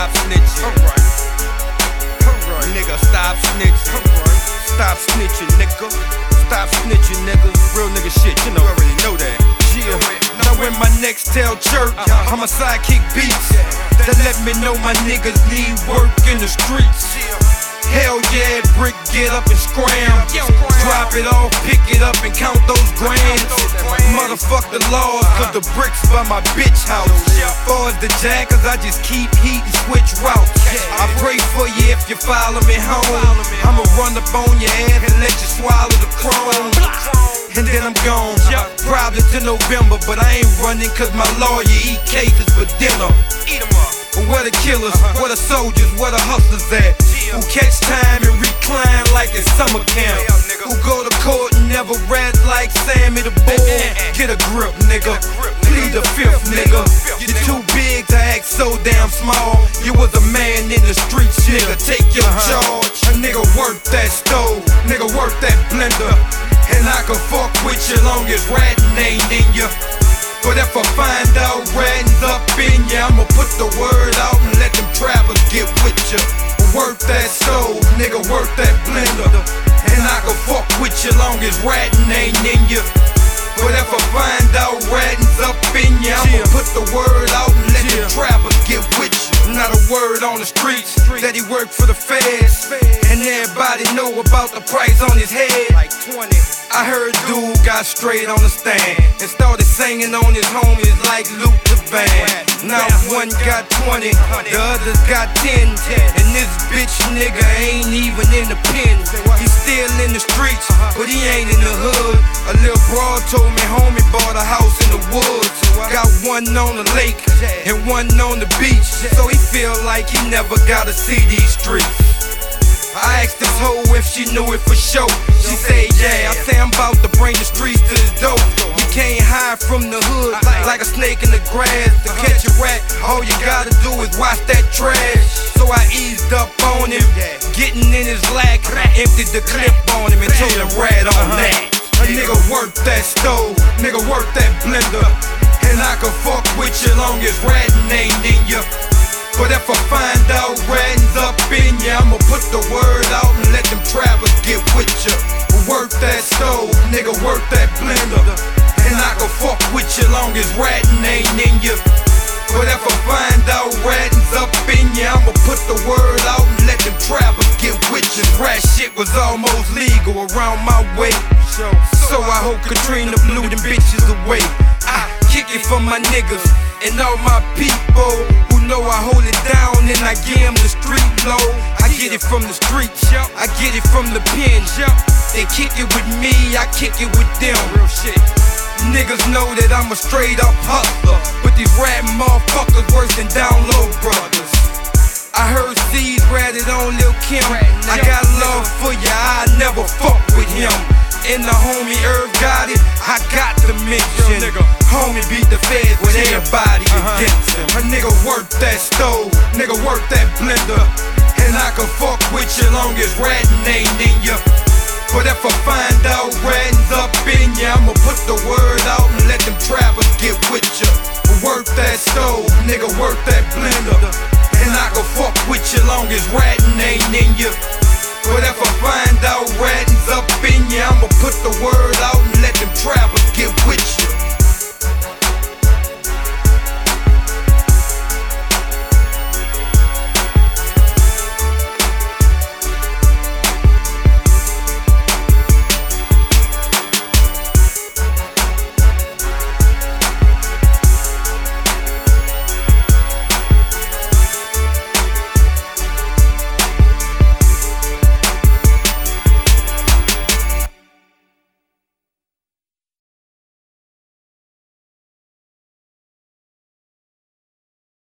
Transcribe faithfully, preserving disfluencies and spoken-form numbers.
stop snitching. Alright. Alright. Nigga, stop snitching. Alright. Stop snitching, nigga. Stop snitching, nigga. Real nigga shit, you know. You already know that. Yeah. Now when my next tell church, I'm a sidekick beats that let me know my niggas need work in the streets. Hell yeah, brick, get up and scram. Drop it off, pick it up and count those grams. Motherfuck the laws, cause the bricks by my bitch house. Far as the jackers, I just keep heat and switch routes. I pray for you if you follow me home. I'ma run up on your ass and let you swallow the chrome. And then I'm gone, probably to November. But I ain't running cause my lawyer eat cases for dinner. Eat 'em up. Where the killers, where the soldiers, where the hustlers at? Who catch time and recline like it's summer camp? Who go to court and never rat like Sammy the Bull? Get a grip, nigga. Plead the fifth, nigga. You're too big to act so damn small. You was a man in the streets, nigga. Take your charge. A nigga work that stove, nigga work that blender. And I can fuck with you long as ratting ain't in ya. But if I find out ratting's up in ya, I'ma put the word out and let them trappers get with ya. Work that stove, nigga, work that blender. And I can fuck with you long as ratting ain't in ya. But if I find out ratting's up in ya, I'ma put the word out and let them trappers get with you. Not a word on the streets that he worked for the feds. And everybody know about the price on his head. Like twenty. I heard dude got straight on the stand and started singing on his homies like Luther Van. Now one got twenty, the others got ten, and this bitch nigga ain't even in the pen. He's still in the streets, but he ain't in the hood. A little broad told me homie bought a house in the woods. Got one on the lake and one on the beach, so he feel like he never gotta see these streets. I asked this hoe if she knew it for sure. She said yeah, I say I'm about to bring the streets to the door. You can't hide from the hood like a snake in the grass. To catch a rat, all you gotta do is watch that trash. So I eased up on him, getting in his lack, emptied the clip on him and told him rat on that. A nigga work that stove, nigga work that blender. And I can fuck with you long as ratting ain't in ya. But if I find out ratting's up in ya, I'ma put the word out and let them trappers get with ya. Work that stove, nigga, work that blender. And I can fuck with you long as ratting ain't in ya. But if I find out ratting's up in ya, I'ma put the word out and let them trappers get with ya. Rat shit was almost legal around my way, so I hope Katrina blew them bitches away. I kick it for my niggas and all my people who know I hold it down and I give them the street low. I get it from the streets, I get it from the pen. They kick it with me, I kick it with them. Real shit. Niggas know that I'm a straight up hustler, but these rat motherfuckers worse than down low brothers. I heard C's ratted on Lil' Kim. I got love for ya, I never fuck with him. And the homie Irv got it, I got to mention. Homie beat the feds with everybody against him. A nigga work that stove, nigga work that blender. And I can fuck with you long as ratting ain't in ya. But if I find out ratting's up in ya, I'ma put the word out and let them trappers get with ya. Work that stove, nigga work that blender. And I can fuck with you long as ratting ain't in ya. But if I find out ratting's up in ya, I'ma put the word out and let them trappers get with ya.